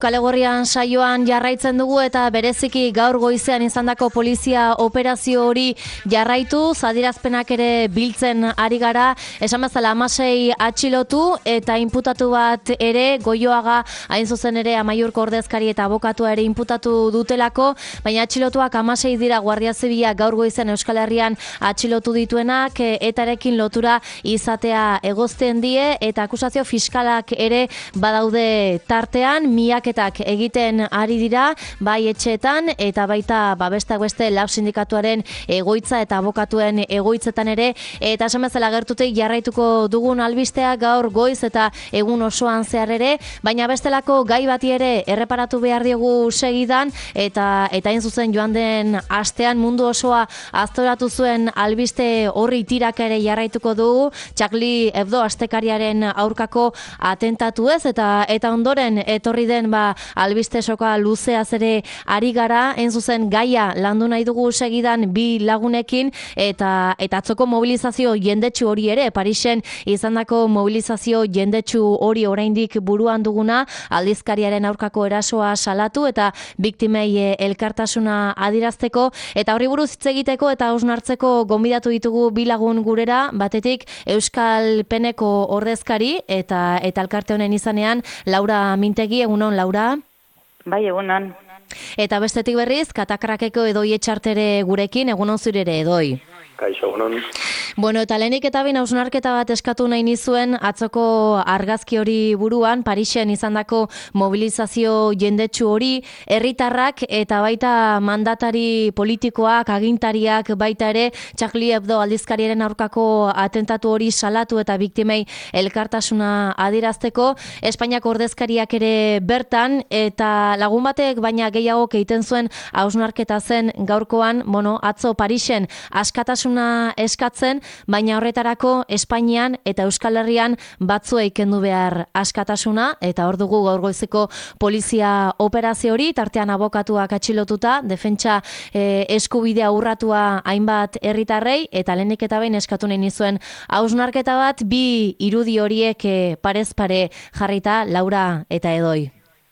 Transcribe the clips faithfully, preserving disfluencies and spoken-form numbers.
Kalegorrian saioan jarraitzen dugu eta bereziki gaur goizean izandako polizia operazio hori jarraitu, adierazpenak ere biltzen ari gara, esan bezala hamasei atxilotu eta inputatu bat ere, Goioaga hain zuzen ere Amaiurko ordezkari eta abokatua ere inputatu dutelako, baina atxilotuak hamasei dira Guardia Zibila gaur goizean Euskal Herrian atxilotu dituenak, etarekin lotura izatea egozten die eta akusazio fiskalak ere badaude tartean, miak egiten ari dira, bai etxeetan eta baita babestak beste lab sindikatuaren egoitza eta abokatuen egoitzetan ere, eta esan bezala gertutik jarraituko dugun albistea gaur goiz eta egun osoan zehar ere, baina bestelako gai bati ere erreparatu behar diogu segidan, eta eta hain zuzen joan den astean mundu osoa aztoratu zuen albiste horri tiraka ere jarraituko dugu, Charlie Hebdo astekariaren aurkako atentatu ez, eta eta ondoren etorri den ba albiste soka luzeaz ere ari gara, hain zuzen gaia landu nahi dugu segidan bi lagunekin, eta eta atzoko mobilizazio jendetsu hori ere, Parisen izandako mobilizazio jendetsu hori oraindik buruan duguna, aldizkariaren aurkako erasoa salatu eta biktimei elkartasuna adirazteko, eta horri buruz hitz egiteko eta hausnartzeko gonbidatu ditugu bi lagun gurera, batetik Euskal Peneko ordezkari eta eta elkarte honen izanean Laura Mintegi, egunon Laura. Bai, egunon. Eta bestetik berriz, Katakrakeko Edoi Etxartere gurekin, egunon zure ere Edoi. Kaixo, egunon. Bueno, eta lehenik eta bain hausnarketa bat eskatu nahi nizuen atzoko argazki hori buruan, Parisen izandako mobilizazio jendetsu hori, herritarrak eta baita mandatari politikoak, agintariak baita ere, Charlie Hebdo aldizkariaren aurkako atentatu hori salatu eta biktimei elkartasuna adirazteko, Espainiako ordezkariak ere bertan, eta lagun batek baina gehiago egiten zuen hausnarketa zen gaurkoan, bueno, atzo Parisen askatasuna eskatzen, baina horretarako Espainian eta Euskal Herrian batzuei kendu behar askatasuna, eta hor dugu gaur goizeko polizia operazio hori, tartean abokatuak atxilotuta, defentsa eh, eskubidea urratua hainbat herritarrei, eta lehenik eta behin eskatu nahi nizuen hausnarketa bat, bi irudi horiek eh, parez pare jarrita, Laura eta Edoi.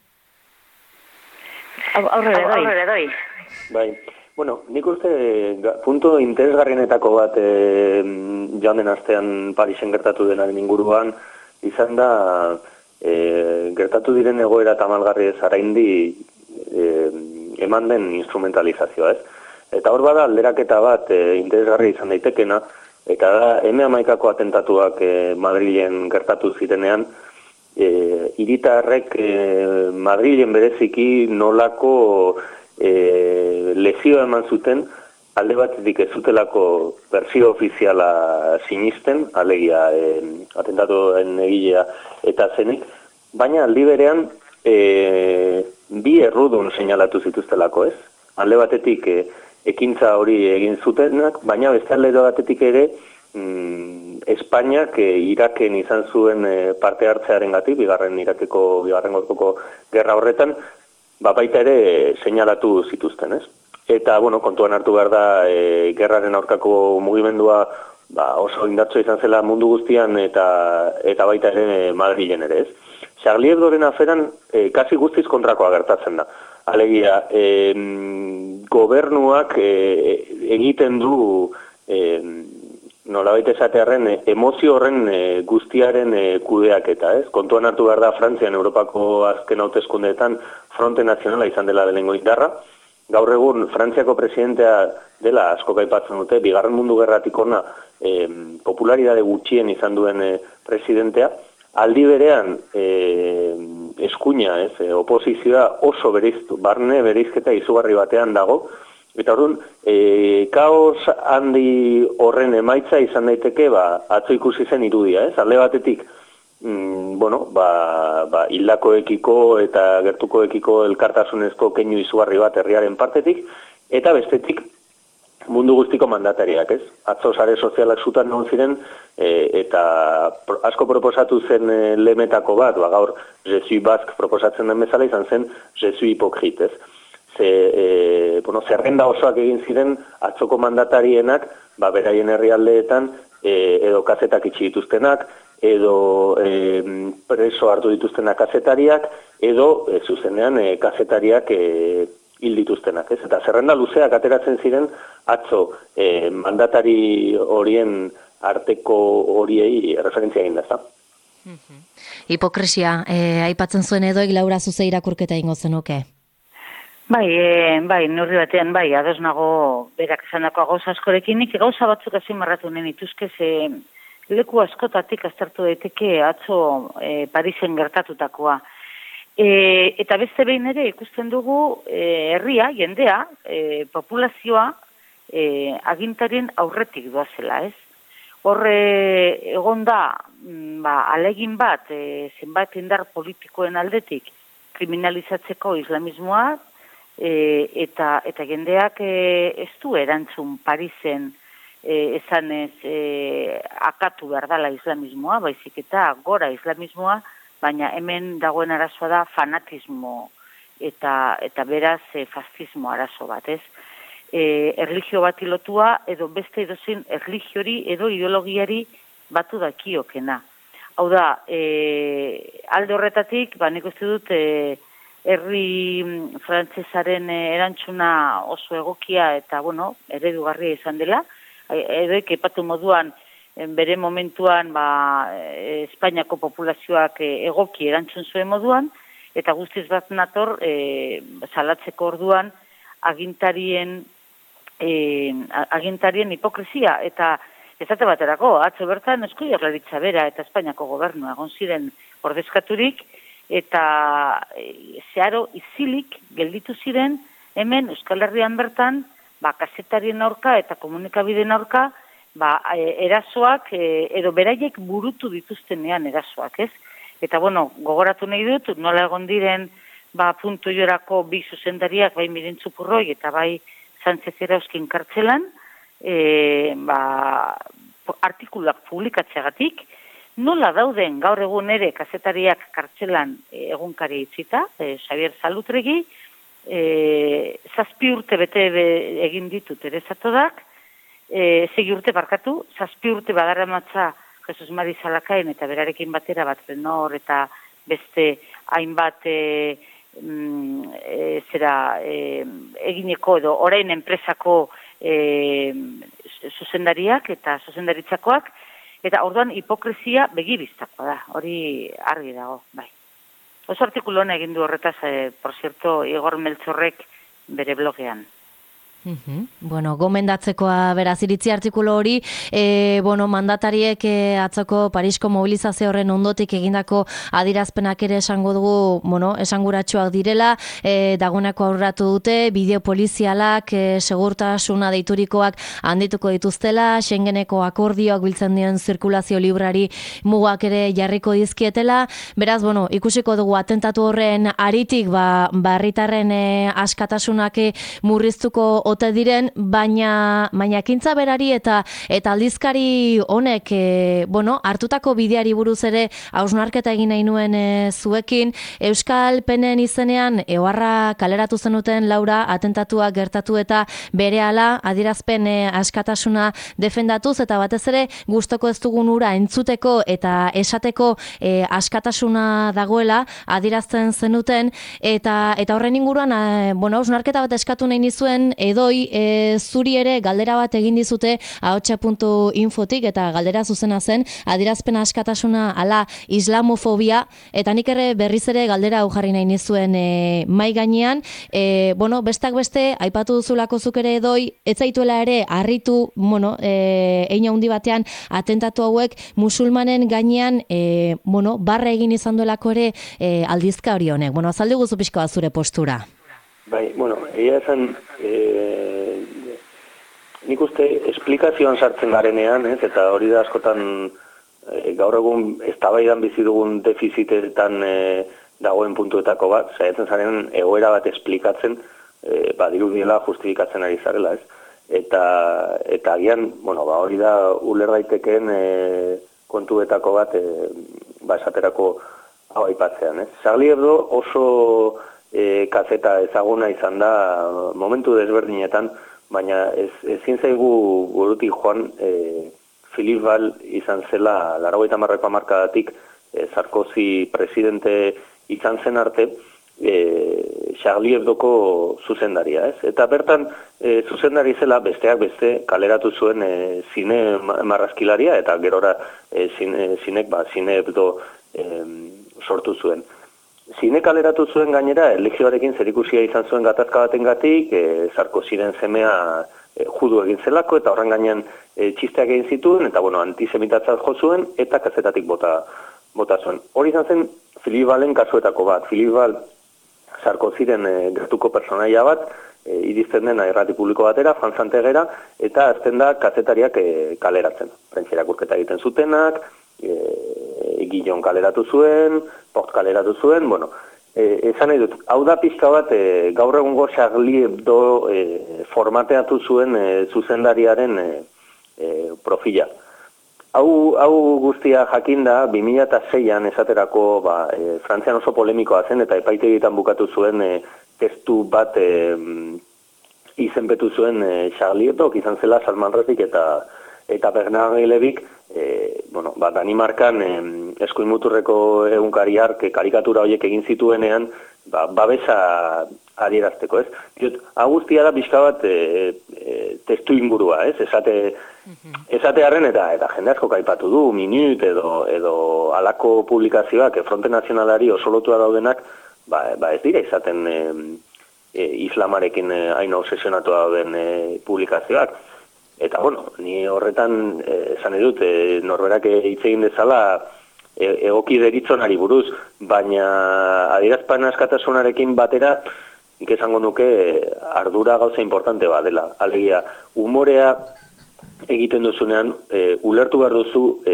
Aurrera Edoi. Aurrera Edoi. Bai. Bueno, nik uste punto interesgarrienetako bat e, joan den astean Parisen gertatu denaren inguruan izan da e, gertatu diren egoera tamalgarri ez araindi e, eman den instrumentalizazioa, ez? Eta hor bada alderaketa bat e, interesgarri izan daitekena, eta da eme hamaikako atentatuak e, Madrilen gertatu zirenean, e, hiritarrek e, Madrilen bereziki nolako E, lezioa eman zuten, alde batetik ez zutelako berzio ofiziala sinisten, alegia e, atentatoen egilea eta zenik, baina aldi berean e, bi errudun seinalatu zituztelako, ez? Alde batetik e, ekintza hori egin zutenak, baina beste alde batetik ere mm, Espainiak e, Iraken izan zuen e, parte hartzearen gatik, bigarren Irakeko, bigarren gorkoko gerra horretan, ba baita ere seinalatu zituzten, ez? Eta, bueno, kontuan hartu behar da, e, gerraren aurkako mugimendua ba, oso indartsu izan zela mundu guztian eta eta baita ere Madrilen ere, ez? Charlie Hebdoren aferan e, kasi guztiz kontrakoa gertatzen da. Alegia, e, gobernuak e, egiten du e, nolabait esatearren emozio horren e, guztiaren e, kudeaketa, ez? Kontuan hartu behar da Frantzian, Europako azken hauteskundeetan Fronte Nazionala izan dela lehenengo indarra. Gaur egun Frantziako presidentea dela asko aipatzen dute, bigarren mundu gerratik ona e, popularidade gutxien izan duen e, presidentea. Aldi berean e, eskuina, ez, e, oposizioa oso bereiztu, barne bereizketa izugarri batean dago. Eta orduan, e, kaos handi horren emaitza izan daiteke, ba, atzo ikusi zen irudia, ez? Alde batetik, mm, bueno, ba, ba, hildakoekiko eta gertukoekiko elkartasunezko keinu izugarri bat herriaren partetik, eta bestetik mundu guztiko mandatariak, ez? Atzo sare sozialak zutan non ziren, e, eta pro, asko proposatu zen e, lemetako bat, ba, gaur, je suis basque proposatzen den bezala izan zen, je suis hypocrite, ez? Ze, e, bueno, zerrenda osoak egin ziren atzoko mandatarienak, ba, beraien herrialdeetan, e, edo kazetak itxi dituztenak, edo e, preso hartu dituztenak kazetariak, edo e, zuzenean e, kazetariak e, hil dituztenak, ez? Eta zerrenda luzeak ateratzen ziren atzo e, mandatari horien arteko horiei referentzia egin da. Mm-hmm. Hipokresia, eh, aipatzen zuen edoik Laura zuze irakurketa ingo zenuke? Bai, e, bai, neurri batean, bai, ados nago berak esandako gauza askorekin, nik gauza batzuk azpimarratu nahi nituzke, ze leku askotatik aztertu daiteke atzo e, Parisen gertatutakoa. E, eta beste behin ere ikusten dugu e, herria, jendea, e, populazioa e, agintarien aurretik doazela, ez? Horre egon da, ba, alegin bat, e, zenbat indar politikoen aldetik kriminalizatzeko islamismoa, e, eta, eta jendeak e, ez du erantzun Parisen e, esanez e, akatu behar dela islamismoa, baizik eta gora islamismoa, baina hemen dagoen arazoa da fanatismo eta, eta beraz e, fascismo arazo bat, ez? E, erlijio bat ilotua edo beste edozein erlijiori edo ideologiari batu dakiokena. Hau da, e, alde horretatik, ba, nik uste dut, e, herri frantsesaren erantzuna oso egokia eta, bueno, eredugarria izan dela. Edoik epatu moduan, bere momentuan, ba, Espainiako populazioak egoki erantzun zuen moduan, eta guztiz bat nator, e, salatzeko orduan, agintarien E, agintarien hipokresia, eta ezate baterako, atzo bertan Eusko Jaurlaritza bera eta Espainiako gobernua egon ziren ordezkaturik, eta e, zeharo izilik gelditu ziren hemen Euskal Herrian bertan, ba, kazetarien aurka eta komunikabideen aurka, ba, e, erasoak, e, edo beraiek burutu dituztenean erasoak, ez? Eta, bueno, gogoratu nahi dut, nola egon diren, ba, puntu jorako bi zuzendariak, bai Mirentzu Purroi eta bai Sánchez Erauzkin kartzelan, e, ba, artikulak publikatzeagatik, nola dauden gaur egun ere kazetariak kartzelan e, egunkari itzita, e, Xavier Salutregi, e, zazpi urte bete be, egin ditut ere zatodak, e, segi urte barkatu, zazpi urte badaramatza Jesus Mari Zalakain eta berarekin batera bat Renor eta beste hainbat e, Mm, e, zera e, egineko edo orain enpresako e, zuzendariak eta zuzendaritzakoak, eta orduan hipokresia begibiztakoa da, hori argi dago, bai. Oso artikulu hona egin du horretaz, e, por cierto, Igor Meltzorrek bere blogean. Uhum. Bueno, gomendatzekoa beraz iritzi artikulu hori, e, bueno, mandatariek e, atzoko Parisko mobilizazio horren ondotik egindako adirazpenak ere esango dugu, bueno, esanguratsuak direla, e, dagoeneko aurratu dute, bideo polizialak, e, segurtasuna deiturikoak handituko dituztela, Schengeneko akordioak biltzen dien zirkulazio librari mugak ere jarriko dizkietela, beraz, bueno, ikusiko dugu atentatu horren aritik, ba, herritarren e, askatasunak e, murriztuko ote diren, baina baina ekintza berari eta eta aldizkari honek e, bueno, hartutako bideari buruz ere hausnarketa egin nahi nuen e, zuekin. Euskal Penen izenean eoharra kaleratu zenuten, Laura, atentatua gertatu eta berehala adierazpen e, askatasuna defendatuz, eta batez ere gustoko ez dugun ura entzuteko eta esateko e, askatasuna dagoela adierazten zenuten, eta eta horren inguruan a, bueno, hausnarketa bat eskatu nahi nizuen, edo doi, e, zuri ere galdera bat egin dizute ahotsa puntu infotik, eta galdera zuzena zen, adierazpen askatasuna ala islamofobia, eta nik ere berriz ere galdera hau jarri nahi nizuen e, mai gainean, e, bueno, bestak beste, aipatu duzulako zuk ere doi, ez zaituela ere harritu, bueno, e, ein handi batean atentatu hauek musulmanen gainean, e, bueno, barra egin izan duelako ere e, aldizka hori honek. Bueno, azaldu guzu pixka bat zure postura. Bai, bueno, egia esan, e, nik uste esplikazioan sartzen garenean, ez, eta hori da askotan e, gaur egun eztabaidan bizi dugun defizitetan e, dagoen puntuetako bat, saiatzen zaren egoera bat esplikatzen, e, badirudiela justifikatzen ari zarela, ez. Eta, eta agian, bueno, ba, hori da uler daitekeen e, kontuetako bat, e, ba, esaterako hau aipatzean, ez. Charlie Hebdo oso E, kazeta ezaguna izan da momentu desberdinetan, baina ez, ezin zaigu burutik joan e, Philippe Val izan zela laurogeita hamarreko hamarkadatik e, Sarkozy presidente izan zen arte, e, Charlie Hebdoko zuzendaria, ez? Eta bertan, e, zuzendari zela besteak beste kaleratu zuen e, zine marrazkilaria, eta gerora e, zine, zinek, ba, Zine Hebdo e, sortu zuen. Zine kaleratu zuen gainera, erlijioarekin zerikusia izan zuen gatazka batengatik, e, Sarkozyren semea e, judu egin zelako, eta horren gainean e, txisteak egin zituen, eta bueno, antisemitatzat jo zuen, eta kazetatik bota, bota zuen. Hori izan zen Philippe Valen kasuetako bat. Philippe Val Sarkozyren e, gertuko personaia bat, e, irizten dena irrati publiko batera, fanzantegera, eta azten da kazetariak e, kaleratzen. Prentxerakurketa egiten zutenak, e, Gillon kaleratu zuen, Port kaleratu zuen, bueno, e, esan nahi dut, hau da pixka bat e, gaur egungo Charlie Hebdo e, formateatu zuen e, zuzendariaren e, e, profila. Hau, hau guztia jakinda, bi mila seian esaterako ba, e, Frantzian oso polemikoa zen, eta epaitegietan bukatu zuen e, testu bat e, izenpetu zuen e, Charlie Hebdo, izan zela Salman Rushdie eta, eta Bernard Levik, e, bueno, ba, Danimarkan e, eskuin muturreko egunkariak karikatura horiek egin zituenean, ba, babesa adierazteko, ez? Diot, hau guztia da pixka bat e, e, testu ingurua, ez? Esate, esatearen eta eta jende asko kaipatu du, Minut edo, edo alako publikazioak, e, Fronte Nazionalari oso lotua daudenak, ba, ba ez dira izaten e, e, islamarekin e, hain obsesionatua dauden e, publikazioak. Eta, bueno, ni horretan eh, esan edut, eh, norberak hitz egin dezala e, egoki deritzonari buruz, baina adierazpen askatasunarekin batera, nik esango nuke ardura gauza importante bat dela. Alegia, umorea egiten duzunean, e, ulertu behar duzu e,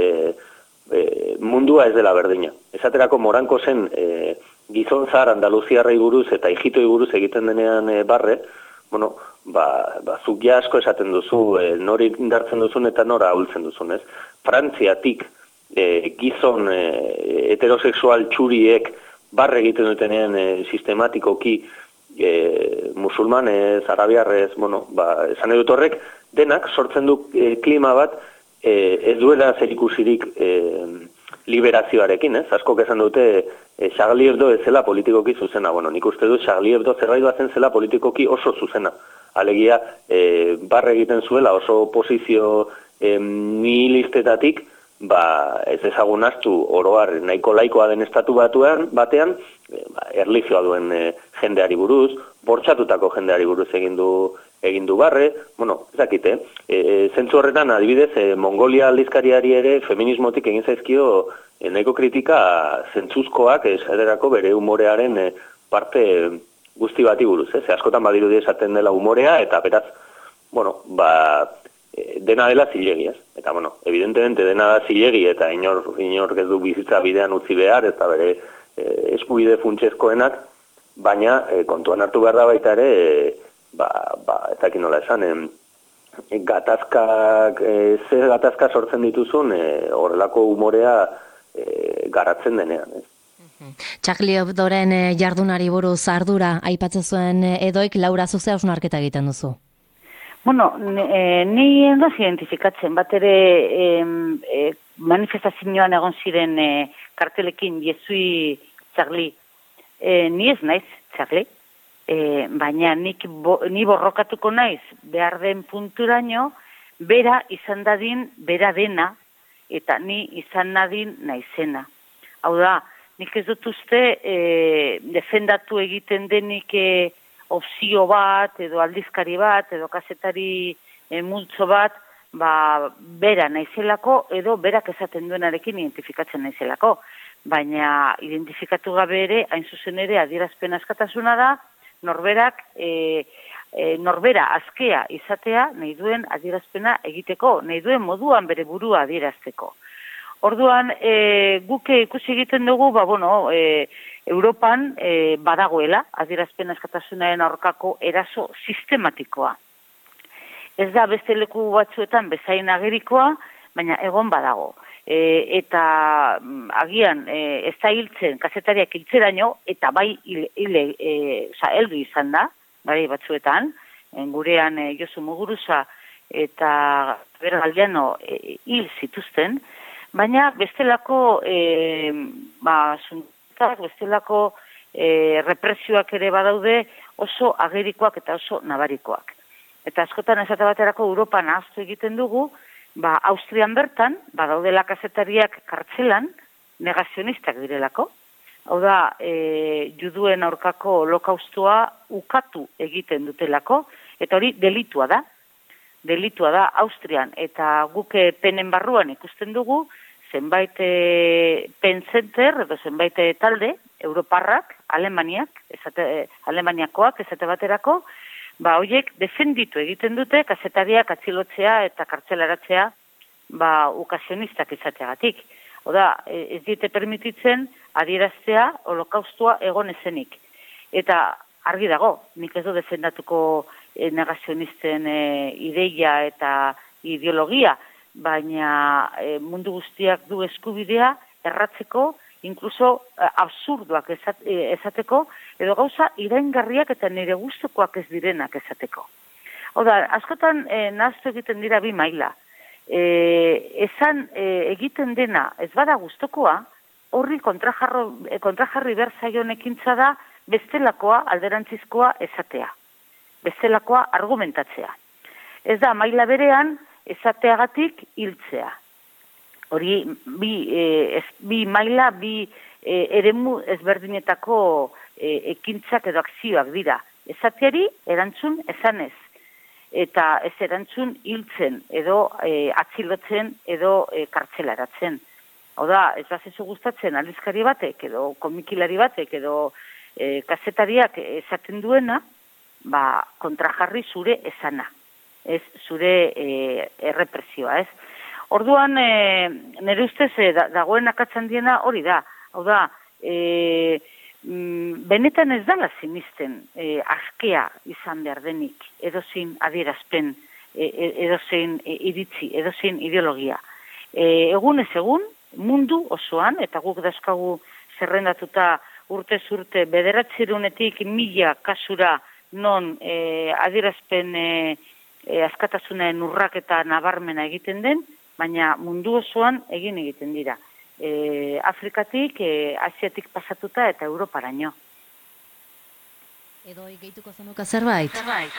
e, mundua ez dela berdina. Esaterako Moranko zen e, gizon zahar Andaluziarrei buruz eta hijitoi buruz egiten denean e, barre, bueno, ba, ba zuk ja asko esaten duzu, e, nori indartzen duzun eta nora ahultzen duzun, ez? Frantziatik e, gizon e, heterosexual txuriek barre egiten dutenean e, sistematikoki e, musulmanez, arabiarrez, bueno, ba, esan edut horrek, denak sortzen du e, klima bat e, ez duela zerikusirik e, liberazioarekin, ez? Askok esan dute e, Charlie Hebdo ez zela politikoki zuzena. Bueno, nik uste dut Charlie Hebdo zerbait bazen zela politikoki oso zuzena. Alegia, e, barre egiten zuela oso posizio e, nihilistetatik, ba, ez ezagun astu oroar nahiko laikoa den estatu batuan, batean, e, ba, erlijioa duen e, jendeari buruz, bortxatutako jendeari buruz egin du egin du barre, bueno, ezakite, e, zentzu horretan adibidez, e, Mongolia aldizkariari ere feminismotik egin zaizkio e, nahiko kritika zentzuzkoak esaterako bere humorearen e, parte guzti bati buruz, ez? Askotan badirudi esaten dela humorea, eta beraz, bueno, ba, e, dena dela zilegi, ez? Eta, bueno, evidentemente dena da zilegi, eta inor, inor ez du bizitza bidean utzi behar, eta bere e, eskubide funtsezkoenak, baina e, kontuan hartu behar da baita ere, e, ba, ba, ez dakit nola esan, e, gatazkak, e, zer gatazka sortzen dituzun, e, horrelako humorea e, garatzen denean, ez? Charlie Hebdoren jardunari buruz ardura aipatzen zuen Edoik, Laura, zuze hausnarketa egiten duzu. Bueno, ni endoz identifikatzen, bat ere e, e, manifestazioan egon ziren e, kartelekin Jezui Charlie, e, ni ez naiz Charlie, e, baina nik bo, ni borrokatuko naiz behar den punturaino, bera izan dadin, bera dena, eta ni izan nadin naizena. Hau da, nik ez dut uste e, defendatu egiten denik e, opzio bat, edo aldizkari bat, edo kazetari e, multzo bat, ba, bera naizelako, edo berak esaten duenarekin identifikatzen naizelako. Baina identifikatu gabe ere, hain zuzen ere, adierazpen askatasuna da, norberak, e, e, norbera askea izatea, nahi duen adierazpena egiteko, nahi duen moduan bere burua adierazteko. Orduan, e, guk ikusi egiten dugu, ba, bueno, e, Europan e, badagoela, adierazpen askatasunaren aurkako eraso sistematikoa. Ez da beste leku batzuetan bezain agerikoa, baina egon badago. E, eta agian e, ez da hiltzen, kazetariak hiltzeraino, eta bai hil, hil, e, oza, heldu izan da, bai batzuetan, en gurean e, Josu Muguruza eta Ibero aldeano e, hil zituzten, baina bestelako e, ba, suntak, bestelako e, represioak ere badaude oso agerikoak eta oso nabarikoak. Eta askotan esate baterako Europan ahaztu egiten dugu, ba, Austrian bertan, badaudela kazetariak kartzelan, negazionistak direlako. Hau da, e, juduen aurkako holokaustua ukatu egiten dutelako, eta hori delitua da. Delitua da Austrian, eta guk penen barruan ikusten dugu, zenbait e, pen center, edo zenbait talde, Europarrak, Alemaniak, esate, Alemaniakoak, esate baterako, ba, hoiek defenditu egiten dute, kazetariak atxilotzea eta kartzelaratzea, ba, ukasionistak izateagatik. Oda, ez diete permititzen adieraztea holokaustua egon ezenik. Eta argi dago, nik ez du defendatuko e, negazionisten e, ideia eta ideologia, baina e, mundu guztiak du eskubidea erratzeko, inkluso e, absurduak esat, e, esateko, edo gauza iraingarriak eta nire gustukoak ez direnak esateko. Oda, askotan e, nahaztu egiten dira bi maila. E, esan e, egiten dena ez bada gustokoa, horri kontrajarri, kontrajarri behar zaion ekintza da bestelakoa, alderantzizkoa esatea. Bestelakoa argumentatzea. Ez da, maila berean esateagatik hiltzea. Hori bi, e, ez, bi maila, bi e, eremu ezberdinetako e, ekintzak edo akzioak dira. Esateari erantzun esanez. Eta ez erantzun hiltzen, edo e, atxilotzen, edo e, kartzelaratzen. Hau da, ez da zezu gustatzen aldizkari batek, edo komikilari batek, edo e, kazetariak esaten duena, ba, kontrajarri zure esana, ez zure e, errepresioa, ez. Orduan, e, nire ustez, e, da, dagoen akatzen diena hori da. Hau da, e, benetan ez dala zinisten e, askea izan behar denik, edozein adierazpen, e, edozein e, iritzi, edozein ideologia. E, egun ez egun, mundu osoan, eta guk dauzkagu zerrendatuta urtez urte bederatzirunetik mila kasura non e, adierazpen e, e, askatasunen urrak eta nabarmena egiten den, baina mundu osoan egin egiten dira. E, Afrikatik, e, Asiatik pasatuta eta Europaraino. Edo gehituko zenuka zerbait?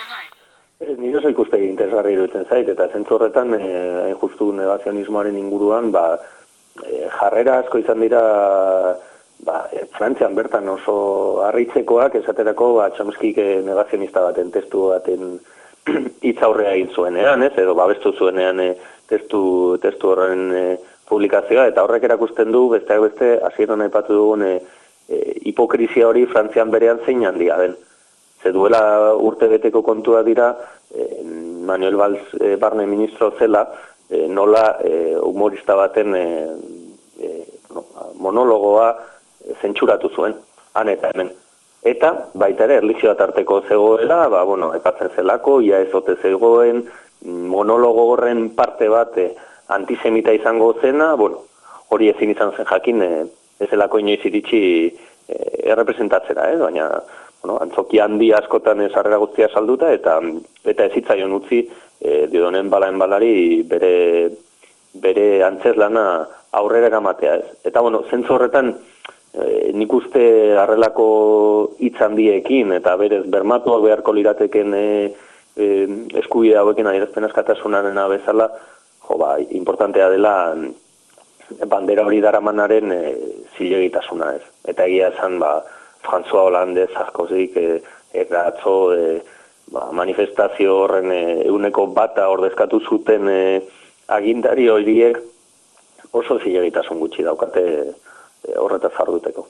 Ez, nire oso ikuspegi interesgarri iruditzen zait, eta zentzu horretan, e, justu negazionismoaren inguruan, ba, e, jarrera asko izan dira, ba, e, Frantzian bertan oso harritzekoak, esaterako, ba, Chomskyk e, negazionista baten testu baten hitz aurrea egin zuenean, ez, edo babestu zuenean e, testu, testu horren e, publikazioa, eta horrek erakusten du, besteak beste, hasieran aipatu dugun e, e, hipokrizia hori Frantzian berean zein handia den. Ze duela urte beteko kontua dira, e, Manuel Valls e, barne ministro zela, e, nola e, humorista baten e, e, no, monologoa e, zentsuratu zuen, han eta hemen. Eta, baita ere, erlijioa tarteko zegoela, ba, bueno, epatzen zelako, ia ezote zegoen, monologo horren parte bat, e, antisemita izango zena, bueno, hori ezin izan zen jakin, e, ez zelako inoiz iritsi e, errepresentatzera, eh? Baina, bueno, antzoki handi askotan sarrera guztia salduta, eta eta ezitzaion utzi, e, diodonen balaen balari bere, bere antzezlana aurrera eramatea, ez. Eta, bueno, zentzu horretan, e, nik uste harrelako hitz handiekin, eta berez bermatuak beharko lirateken e, e, eskubide hauekin adierazpen askatasunarena bezala, jo, ba, importantea dela bandera hori daramanaren e, zilegitasuna, ez. Eta egia esan, ba, François Hollande, Sarkozyk, e, eta atzo e, ba, manifestazio horren e, euneko bata ordezkatu zuten e, agindari horiek oso zilegitasun gutxi daukate e, horretaz jarduteko.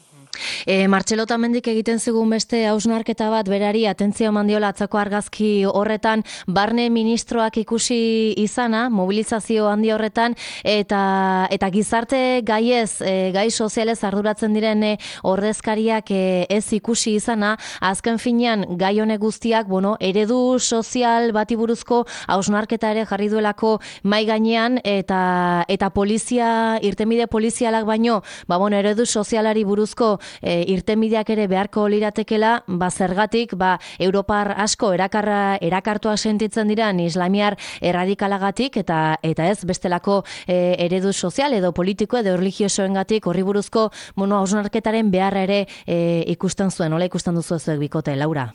E, Martxelo Tamendik egiten zigun beste hausnarketa bat berari atentzio mandiola atzako argazki horretan, barne ministroak ikusi izana, mobilizazio handi horretan, eta eta gizarte gaiez, e, gai sozialez arduratzen diren e, ordezkariak e, ez ikusi izana, azken finean gai honek guztiak, bueno, eredu sozial bati buruzko hausnarketa ere jarri duelako mai gainean, eta eta polizia, irtenbide polizialak baino, ba bueno, eredu sozialari buruzko e, e, irtenbideak ere beharko liratekela, ba zergatik, ba Europar asko erakarra erakartua sentitzen diran islamiar erradikalagatik eta eta ez bestelako e, eredu sozial edo politiko edo religiosoengatik horri buruzko bueno, hausnarketaren beharra ere e, ikusten zuen, nola ikusten duzu zuek bikote, Laura?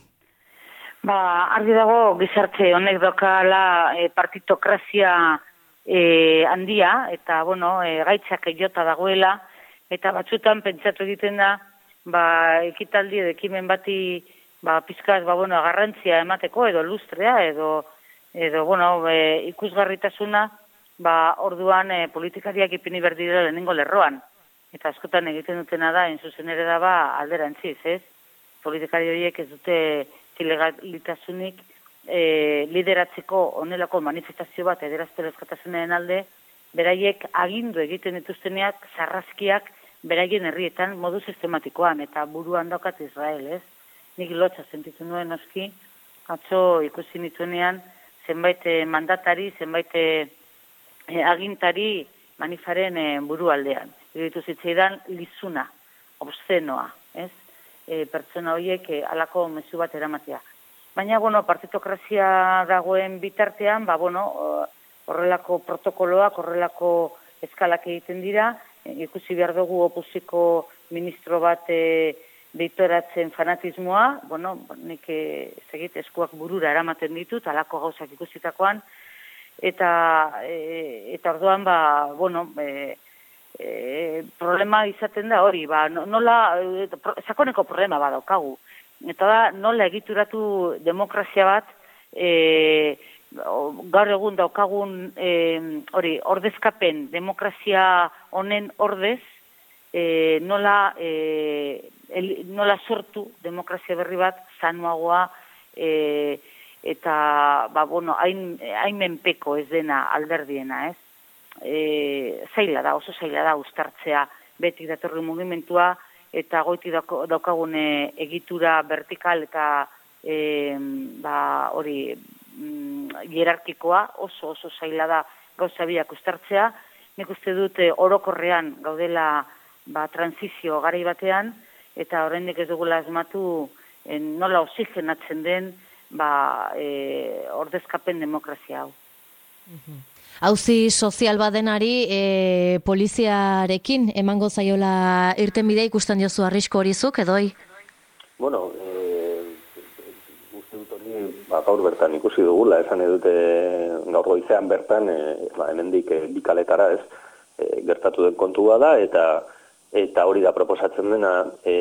Ba, argi dago gizarte honek dokala e, partitokrazia e, handia, eta, bueno, e, gaitzak jota dagoela, eta batzutan pentsatu egiten da, ba, ekitaldi edo ekimen bati, ba, pizkaz, ba, bueno, garrantzia emateko, edo lustrea, edo, edo bueno, e, ikusgarritasuna, ba, orduan e, politikariak ipini berdira lehenengo lerroan. Eta askotan egiten dutena da, enzuzen ere da, ba, alderantziz, ez? Politikari horiek ez dute ilegalitasunik e, lideratzeko onelako manifestazio bat ederazte lezkatasunaren alde, beraiek agindu egiten dituzteneak, sarrazkiak, beraien herrietan modu sistematikoan, eta buruan daukat Israel, ez? Nik lotxa sentitu nuen noski, atzo ikusi nituenean, zenbait mandatari, zenbait e, agintari manifaren e, buru aldean. Iruditu zitzaidan lizuna, obszenoa, ez? E, pertsona horiek e, alako mezu bat eramatea. Baina, bueno, partitokrazia dagoen bitartean, ba, bueno, horrelako protokoloak, horrelako eskalak egiten dira, e, ikusi behar dugu opusiko ministro bat e, deitoratzen fanatismoa, bueno, nik e, segit eskuak burura eramaten ditut, alako gauzak ikusitakoan, eta, e, eta orduan, ba, bueno, e, E, problema izaten da hori, ba, nola, e, pro, sakoneko problema badaukagu. Eta da, nola egituratu demokrazia bat, e, gaur egun daukagun e, hori, ordezkapen demokrazia honen ordez, e, nola, e, el, nola sortu demokrazia berri bat zanuagoa, e, eta, ba, bueno, hain, hain menpeko ez dena alderdiena, ez? E, zaila da, oso zaila da uztartzea beti datorri mugimendua eta goiti daukagune egitura vertikal eta e, ba, hori mm, hierarkikoa oso oso zaila da gauza biak uztartzea. Nik uste dut e, orokorrean gaudela ba, transizio garai batean eta oraindik ez dugula asmatu e, nola oxigenatzen den ba, e, ordezkapen demokrazia hau. Mhm. Auzi sozial badenari e, poliziarekin emango zaiola irtenbidea ikusten diozu arrisko hori zuk, edoi? Bueno, e, uste dut hori ba, gaur bertan ikusi dugula, esan edute gaur goizean bertan, e, ba, hemendik e, bikaletara ez, e, gertatu den kontua da, eta eta hori da proposatzen dena, e,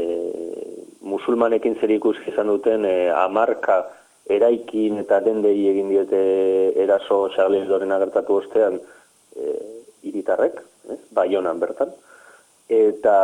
musulmanekin zer ikusi izan duten e, amarka eraikin eta dendei egin diete eraso Charlie Hebdorena gertatu ostean e, hiritarrek, eh? Baionan bertan. Eta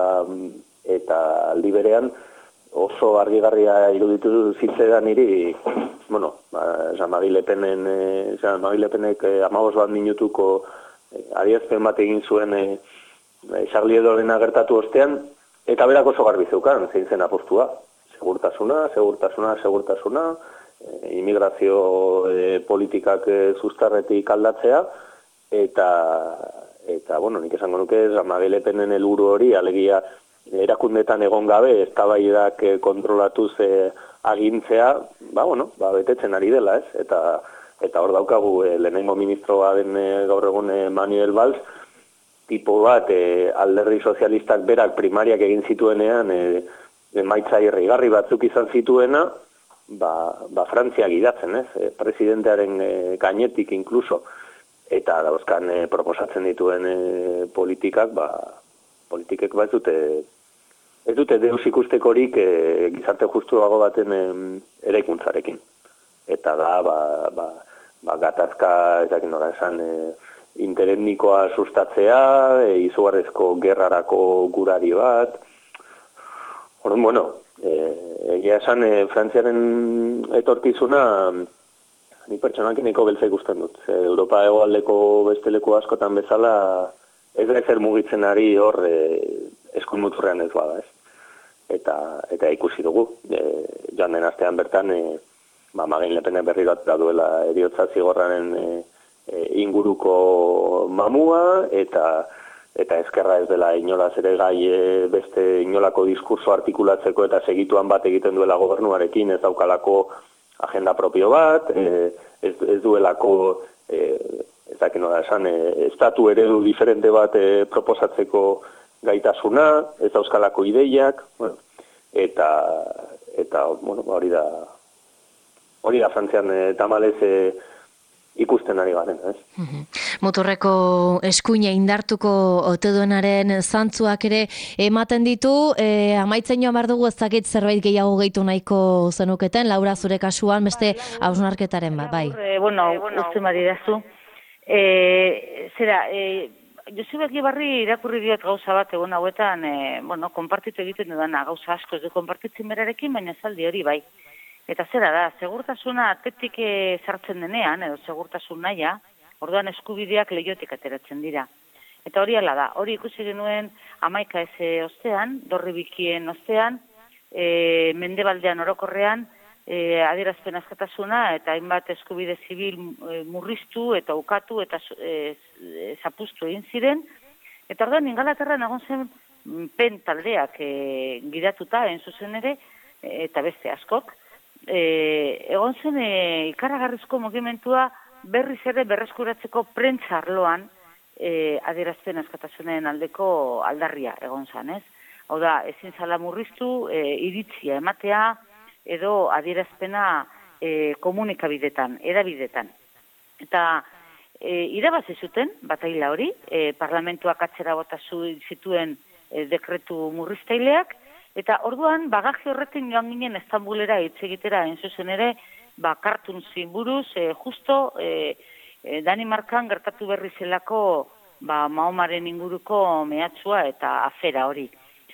eta aldi berean oso argigarria iruditu zitzaidan niri, bueno, ba, Jean-Marie Le Penen, eh, Jean-Marie Le Penek eh, hamabost bat minutuko eh, adierazpen bat egin zuen eh, Charlie Hebdorena gertatu ostean, eta berak oso garbi zeukan, zein zen apostua. Segurtasuna, segurtasuna, segurtasuna, e, immigrazio e, politikak e, sustarretik aldatzea, eta, eta bueno, nik esango nuke, Jean-Marie Le Penen helburu hori, alegia erakundetan egon gabe, eztabaidak e, kontrolatuz e, agintzea, ba, bueno, ba, betetzen ari dela, ez? Eta, eta hor daukagu, e, lehenengo ministroa den e, gaur egun e, Manuel Valls, tipo bat, e, alderdi sozialistak berak primariak egin zituenean, e, emaitza irrigarri batzuk izan zituena, ba, ba Frantzia gidatzen, ez? E, presidentearen e, gainetik inkluso, eta dauzkan e, proposatzen dituen e, politikak, ba, politikek ba ez dute, ez dute deus ikustekorik e, gizarte justuago baten e, eraikuntzarekin. Eta da, ba, ba, ba gatazka, ezakin nola esan, e, interetnikoa sustatzea, e, izugarrizko gerrarako gurari bat. Orduan, bueno, egia esan, e, Frantziaren etorkizuna ni pertsonakineko beltza ikusten dut. E, Europa hegoaldeko beste leku askotan bezala ez da ezer mugitzen ari hor e, eskuin muturrean ez bada, ez? Eta, eta ikusi dugu. E, joan den astean bertan, e, ba, Marine Le Pen berri bat da duela eriotza zigorraren e, e, inguruko mamua, eta eta ezkerra ez dela inolaz ere gai e, beste inolako diskurso artikulatzeko eta segituan bat egiten duela gobernuarekin, ez daukalako agenda propio bat, e, ez, ez duelako, e, ez dakit nola esan, e, estatu eredu diferente bat e, proposatzeko gaitasuna, ez dauzkalako ideiak, bueno, eta, eta bueno, hori da, hori da Frantzian e, tamalez e, ikusten ari garen, ez? Mm-hmm. Muturreko eskuina indartuko ote duenaren zantzuak ere ematen ditu, e, amaitzen joan behar dugu ez dakit zerbait gehiago gehitu nahiko zenuketen, Laura zure kasuan, beste hausnarketaren bat, bai? E, bueno, uste maridazu. E, zera, e, Joseba Egibarri irakurri diot gauza bat egon hauetan, e, bueno, konpartitu egiten dudana gauza asko ez du konpartitzen berarekin, baina zaldi hori bai. Eta zera da, segurtasuna atetik sartzen denean, edo segurtasun naia, orduan eskubideak lehiotik ateratzen dira. Eta hori ala da, hori ikusi genuen hamaika ez ostean, dorri bikien ostean, e, mendebaldean orokorrean, e, adierazpen askatasuna eta hainbat eskubide zibil e, murriztu eta ukatu eta e, e, zapustu egin ziren. Eta orduan Ingalaterran egon zen pen taldeak e, gidatuta, en zuzen ere, e, eta beste askok, E, egon zen e, ikaragarrizko mugimentua berriz ere berreskuratzeko prentza arloan e, adierazpen askatasunen aldeko aldarria egon zen, ez? Hau da, ezin zala murriztu, e, iritzia ematea edo adierazpena e, komunikabidetan, edabidetan. Eta e, irabazi zuten, bataila hori, e, parlamentuak atzera bota zituen e, dekretu murriztaileak, eta orduan, bagaje horretin joan ginen Estambulera hitz egitera, zuzen ere, ba, kartun buruz, e, justo e, e, Danimarkan gertatu berri zelako ba, Mahomaren inguruko mehatxua eta afera hori.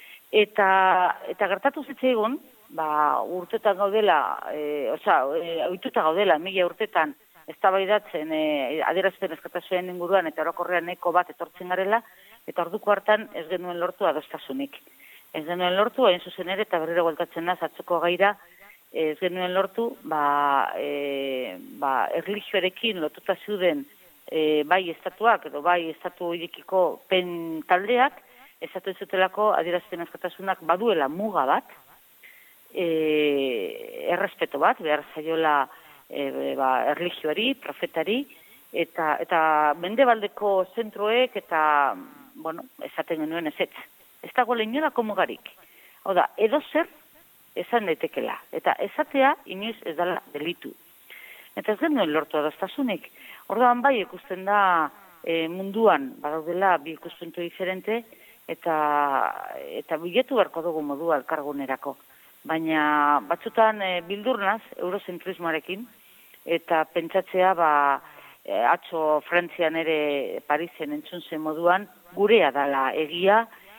Eta, eta gertatu zitzaigun, ba, urtetan gaudela, e, oza, e, oituta gaudela, mila urtetan, eztabaidatzen e, adierazpen askatasuen inguruan eta orokorrean eko bat etortzen garela, eta orduko hartan ez genuen lortu adostasunik. Ez genuen lortu, hain zuzen ere, eta berriro gueltatzen naz, atzoko gaira, ez genuen lortu, ba, e, ba, erlijioarekin lotuta zeuden e, bai estatuak, edo bai estatu irekiko pen taldeak, estatu zutelako adierazpen askatasunak baduela muga bat, e, errespeto bat, behar zaiola e, ba, erlijioari, profetari, eta, eta mendebaldeko zentroek, eta, bueno, esaten genuen ezetz. Ez dago lehinolako mugarik. Hau da, edo zer esan daitekela. Eta esatea inoiz ez dela delitu. Eta ez genuen lortu adostasunik. Orduan bai ikusten da e, munduan, badaudela bi ikuspuntu diferente, eta, eta bilatu beharko dugu modua elkargunerako. Baina batzutan e, bildurnaz, eurozentrismoarekin, eta pentsatzea ba, e, atzo Frantzian ere Parisen entzun zen moduan, gurea dala egia,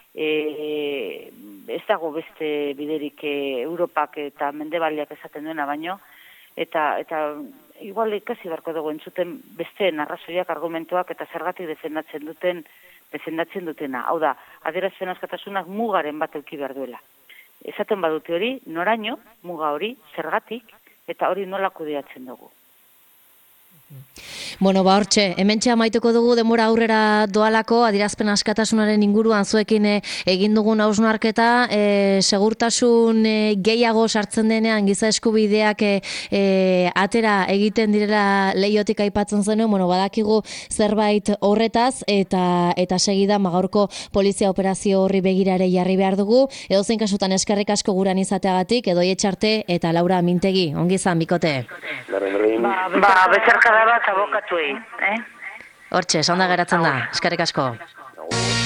E, ez dago beste biderik e, Europak eta Mendebaliak esaten duena baino, eta, eta igual ikasi beharko dugu entzuten besteen arrazoiak, argumentuak eta zergatik defendatzen duten, defendatzen dutena. Hau da, adierazpen askatasunak mugaren bat eduki behar duela. Esaten badute hori, noraino, muga hori, zergatik, eta hori nola kudeatzen dugu. Bueno, ba hortxe, hementxe amaituko dugu denbora aurrera doalako, adierazpen askatasunaren inguruan zuekin e, egin dugun hausnarketa, e, segurtasun e, gehiago sartzen denean giza eskubideak e, e, atera egiten direla leiotik aipatzen zenuen, bueno, badakigu zerbait horretaz, eta eta segidan gaurko polizia operazio horri begirare jarri behar dugu, edozein kasutan eskerrik asko guran izateagatik, edo etxarte eta Laura Mintegi, ongi izan bikote. Ba, ba bezarkada bat abokatuei, eh? Hortxe, sonda geratzen da, eskerrik asko.